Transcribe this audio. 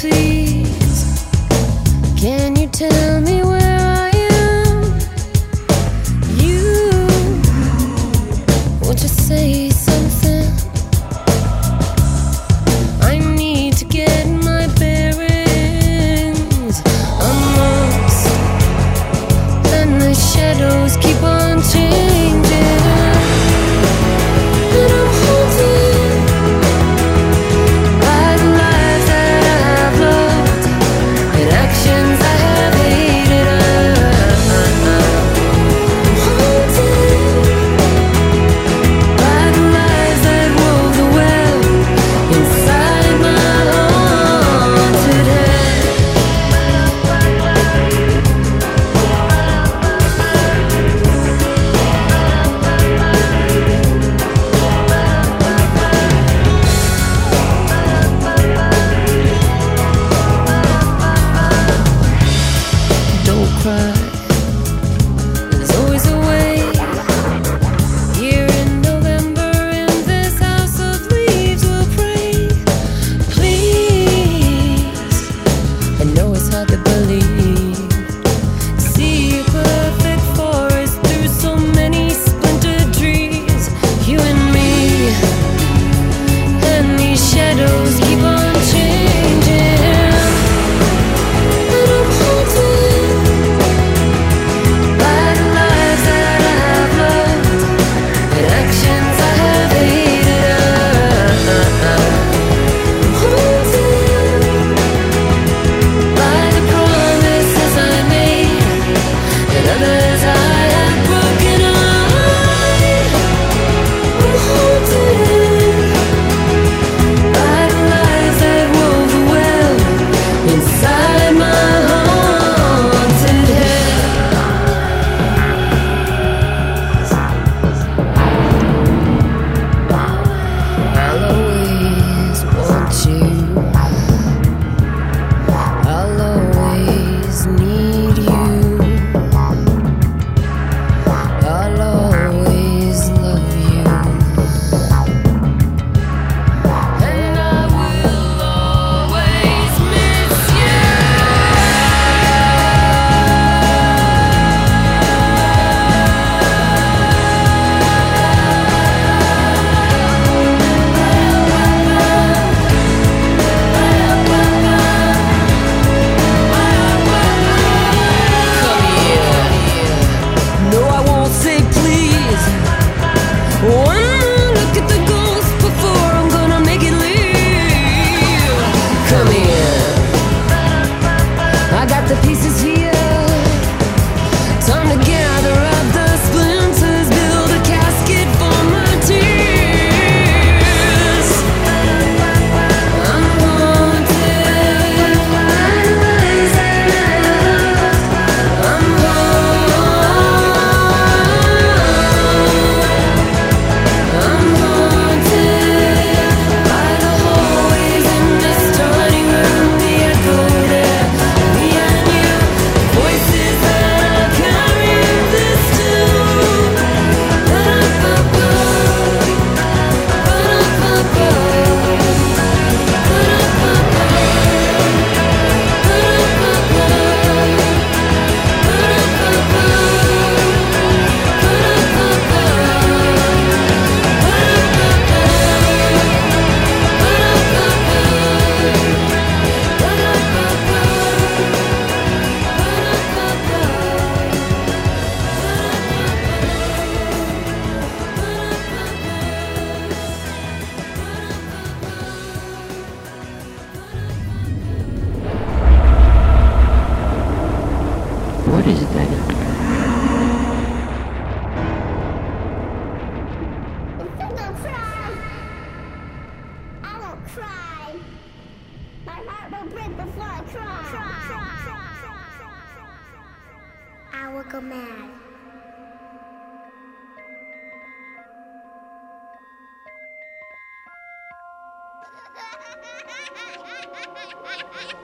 please, can you tell me where I am? You, won't you say something? I need to get my bearings. I'm lost, and the shadows keep on changing. And I'm haunted by the lives that I have loved and actions I have hated. I'm haunted by the lies that wove the web inside my haunted head. Don't cry, there's always a way. Here in November, in this house of leaves, we'll pray. Please, I know it's hard to believe. See a perfect forest through so many splintered trees. You and me, and these shadows keep on changing. And I'm haunted by the lives that I have loved and actions I have hated. I'm haunted by the promises I made and others I have broken. I'm haunted by the lies that wove the web inside my haunted head. I'll always want you. I'll always need you. I'll always love you. And I will always miss you. Come here. No, I won't say please. One more look at the ghost before I'm gonna make it leave. Come here. I got the pieces here. Time to gather up the splinters, build a casket for my tears. I'm haunted by the lies that I loved. I'm haunted by the hallways in this tiny room, the echo there, me and you, voices that I carry in this tune. Ba-da-ba-ba, ba-da-ba-ba, What is that? Don't cry. I won't cry. My heart will break before I cry. I will go mad.